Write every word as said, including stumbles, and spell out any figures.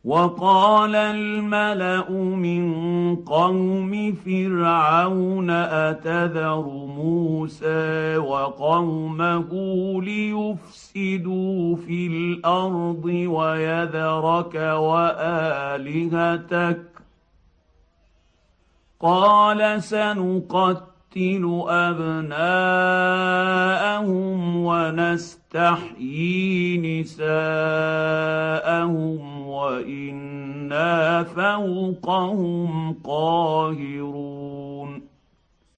وقال الملا من قوم فرعون اتذر موسى وقومه ليفسدوا في الارض ويذرك والهتك قال سنقتل ابناءهم ونستحيي نساءهم وانا فوقهم قاهرون.